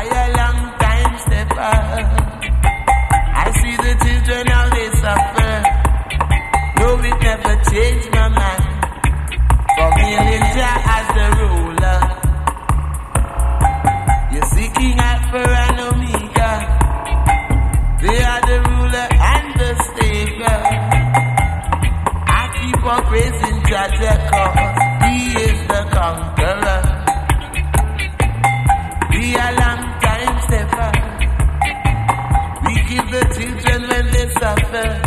a long time stepper. I see the children how they suffer. No, it never changed my mind. For me and Jah as the ruler. You're seeking Alpha and Omega. They are the ruler and the savior. I keep on praising Jah cause He is the conqueror. We are long time stepper. We give the children when they suffer.